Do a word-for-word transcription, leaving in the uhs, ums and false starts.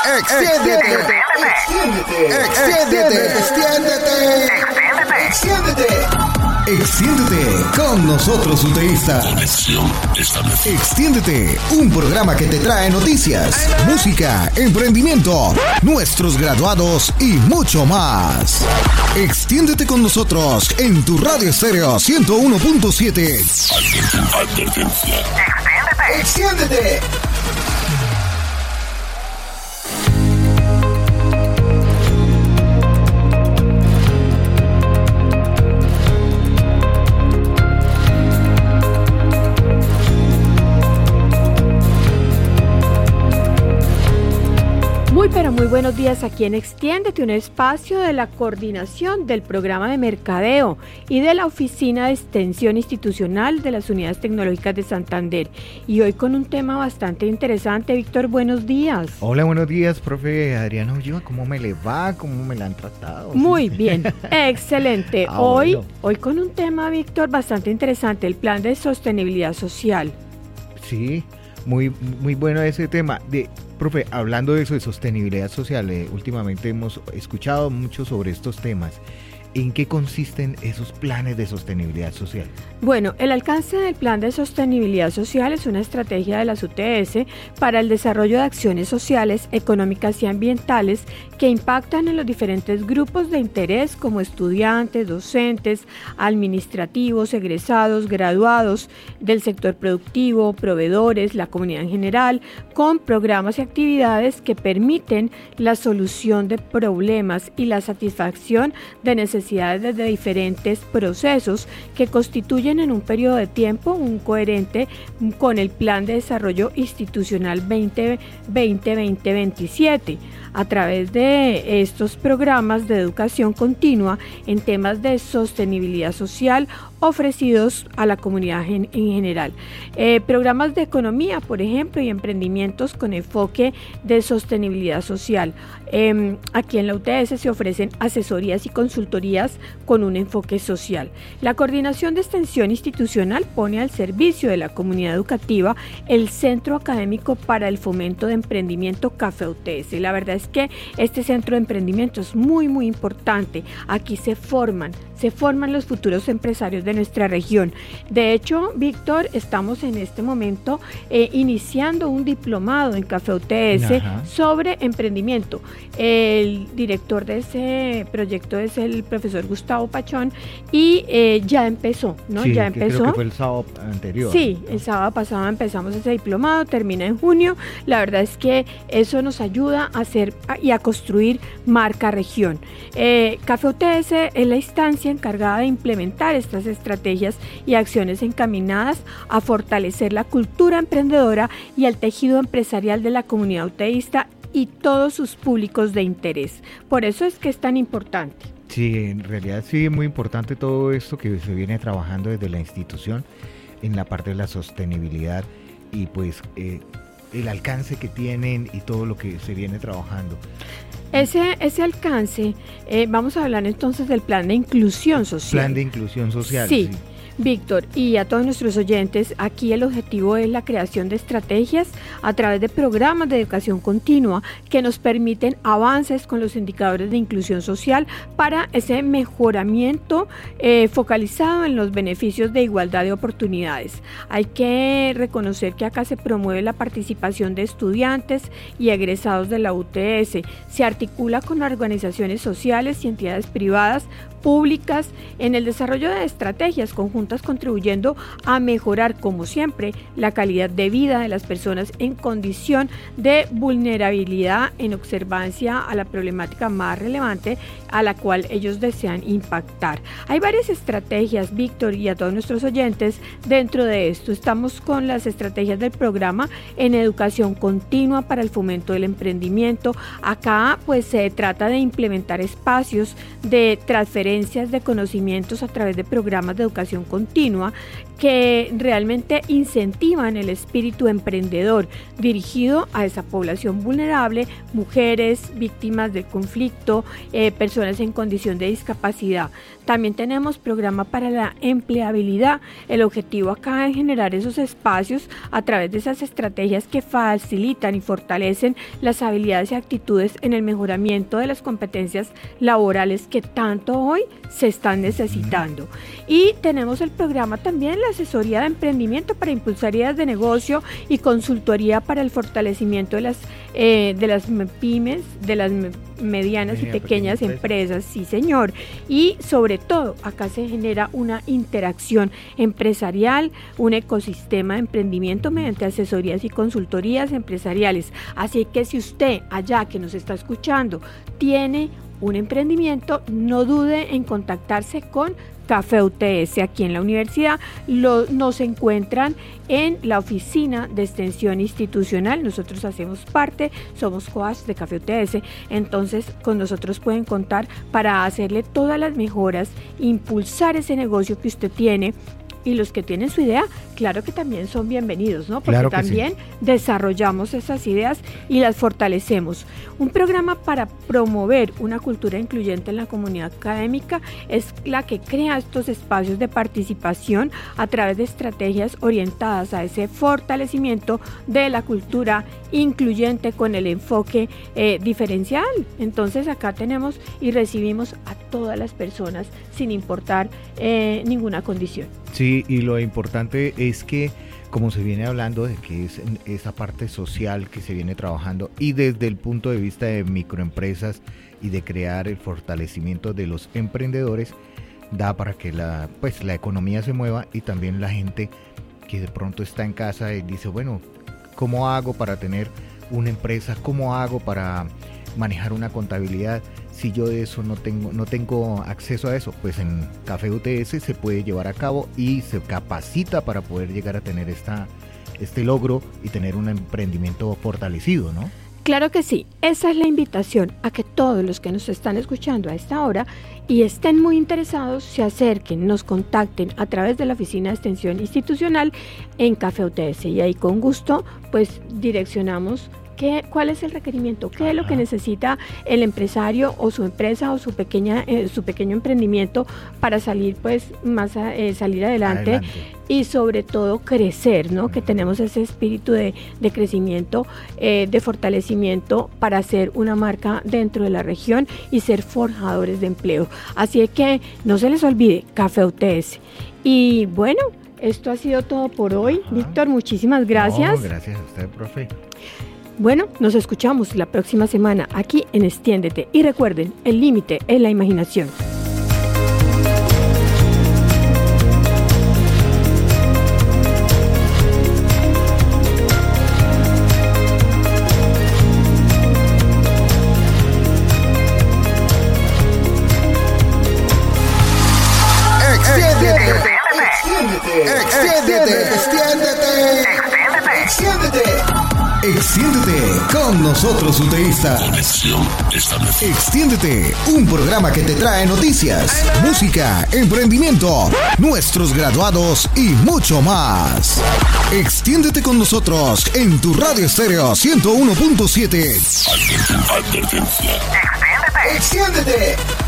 Extiéndete. Extiéndete. Extiéndete. Extiéndete. Extiéndete. Extiéndete con nosotros, UTEístas. Conexión establecida. Extiéndete, un programa que te trae noticias, música, emprendimiento, nuestros graduados y mucho más. Extiéndete con nosotros en tu radio estéreo ciento uno punto siete. Advertencia. Extiéndete. Extiéndete. Muy pero muy buenos días aquí en Extiéndete, un espacio de la coordinación del programa de mercadeo y de la Oficina de Extensión Institucional de las Unidades Tecnológicas de Santander. Y hoy con un tema bastante interesante. Víctor, buenos días. Hola, buenos días, profe Adriana Ulloa. ¿Cómo me le va? ¿Cómo me la han tratado? Muy bien, excelente. Ah, hoy, bueno. hoy con un tema, Víctor, bastante interesante, el plan de sostenibilidad social. Sí, muy, muy bueno ese tema. De, profe, hablando de eso de sostenibilidad social, eh, últimamente hemos escuchado mucho sobre estos temas. ¿En qué consisten esos planes de sostenibilidad social? Bueno, el alcance del Plan de Sostenibilidad Social es una estrategia de las U T S para el desarrollo de acciones sociales, económicas y ambientales que impactan en los diferentes grupos de interés como estudiantes, docentes, administrativos, egresados, graduados del sector productivo, proveedores, la comunidad en general, con programas y actividades que permiten la solución de problemas y la satisfacción de necesidades de diferentes procesos que constituyen en un periodo de tiempo un coherente con el Plan de Desarrollo Institucional veinte veinte a veinte veintisiete. A través de estos programas de educación continua en temas de sostenibilidad social ofrecidos a la comunidad en, en general. Eh, programas de economía, por ejemplo, y emprendimientos con enfoque de sostenibilidad social. Eh, aquí en la U T S se ofrecen asesorías y consultorías con un enfoque social. La Coordinación de Extensión Institucional pone al servicio de la comunidad educativa el Centro Académico para el Fomento de Emprendimiento Café U T S. La verdad es que este centro de emprendimiento es muy, muy importante. Aquí se forman, se forman los futuros empresarios de nuestra región. De hecho, Víctor, estamos en este momento eh, iniciando un diplomado en Café U T S Ajá. sobre emprendimiento. El director de ese proyecto es el profesor Gustavo Pachón y eh, ya empezó, ¿no? Sí, ya que empezó. Creo que fue el sábado anterior. Sí, el sábado pasado empezamos ese diplomado, termina en junio. La verdad es que eso nos ayuda a hacer y a construir marca región. Eh, Café U T S es la instancia encargada de implementar estas estrategias y acciones encaminadas a fortalecer la cultura emprendedora y el tejido empresarial de la comunidad uteísta y todos sus públicos de interés. Por eso es que es tan importante. Sí, en realidad sí es muy importante todo esto que se viene trabajando desde la institución en la parte de la sostenibilidad y pues eh, el alcance que tienen y todo lo que se viene trabajando. Ese, ese alcance, eh, vamos a hablar entonces del plan de inclusión social. Plan de inclusión social. Sí. sí. Víctor, y a todos nuestros oyentes, aquí el objetivo es la creación de estrategias a través de programas de educación continua que nos permiten avances con los indicadores de inclusión social para ese mejoramiento eh, focalizado en los beneficios de igualdad de oportunidades. Hay que reconocer que acá se promueve la participación de estudiantes y egresados de la U T S, se articula con organizaciones sociales y entidades privadas públicas en el desarrollo de estrategias conjuntas contribuyendo a mejorar, como siempre, la calidad de vida de las personas en condición de vulnerabilidad en observancia a la problemática más relevante a la cual ellos desean impactar. Hay varias estrategias, Víctor, y a todos nuestros oyentes dentro de esto. Estamos con las estrategias del programa en educación continua para el fomento del emprendimiento. Acá pues se trata de implementar espacios de transferencia transferencias de conocimientos a través de programas de educación continua que realmente incentivan el espíritu emprendedor dirigido a esa población vulnerable, mujeres, víctimas del conflicto, eh, personas en condición de discapacidad. También tenemos programa para la empleabilidad. El objetivo acá es generar esos espacios a través de esas estrategias que facilitan y fortalecen las habilidades y actitudes en el mejoramiento de las competencias laborales que tanto hoy se están necesitando. Y tenemos el programa también, la asesoría de emprendimiento para impulsar ideas de negocio y consultoría para el fortalecimiento de las, eh, de las pymes, de las medianas y pequeñas empresas, sí señor, y sobre todo acá se genera una interacción empresarial, un ecosistema de emprendimiento mediante asesorías y consultorías empresariales. Así que si usted allá que nos está escuchando tiene un emprendimiento, no dude en contactarse con Café U T S aquí en la universidad. Lo, nos encuentran en la oficina de extensión institucional. Nosotros hacemos parte, somos coach de Café U T S, entonces con nosotros pueden contar para hacerle todas las mejoras, impulsar ese negocio que usted tiene. Y los que tienen su idea, claro que también son bienvenidos, ¿no? Porque claro también sí. desarrollamos esas ideas y las fortalecemos. Un programa para promover una cultura incluyente en la comunidad académica es la que crea estos espacios de participación a través de estrategias orientadas a ese fortalecimiento de la cultura incluyente con el enfoque eh, diferencial. Entonces acá tenemos y recibimos a todas las personas sin importar eh, ninguna condición. Sí, y lo importante es que, como se viene hablando de que es esa parte social que se viene trabajando y desde el punto de vista de microempresas y de crear el fortalecimiento de los emprendedores, da para que la, pues, la economía se mueva y también la gente que de pronto está en casa y dice, bueno, ¿cómo hago para tener una empresa? ¿Cómo hago para manejar una contabilidad? Si yo de eso no tengo, no tengo acceso a eso, pues en Café U T S se puede llevar a cabo y se capacita para poder llegar a tener esta, este logro y tener un emprendimiento fortalecido, ¿no? Claro que sí, esa es la invitación a que todos los que nos están escuchando a esta hora y estén muy interesados se acerquen, nos contacten a través de la oficina de extensión institucional en Café U T S y ahí con gusto pues direccionamos ¿Qué, ¿Cuál es el requerimiento? ¿Qué Ajá. es lo que necesita el empresario o su empresa o su pequeña eh, su pequeño emprendimiento para salir pues más a, eh, salir adelante, adelante y sobre todo crecer, ¿no? Uh-huh. Que tenemos ese espíritu de, de crecimiento, eh, de fortalecimiento para ser una marca dentro de la región y ser forjadores de empleo. Así que no se les olvide Café U T S. Y bueno, esto ha sido todo por hoy. Ajá. Víctor, muchísimas gracias. No, gracias a usted, profe. Bueno, nos escuchamos la próxima semana aquí en Extiéndete. Y recuerden, el límite es la imaginación. Extiéndete. Extiéndete. Extiéndete. Extiéndete. Extiéndete con nosotros, UTEístas. Conexión establecida. Extiéndete, un programa que te trae noticias, música, emprendimiento, nuestros graduados y mucho más. Extiéndete con nosotros en tu radio estéreo ciento uno punto siete. Advertencia. Extiéndete. Extiéndete.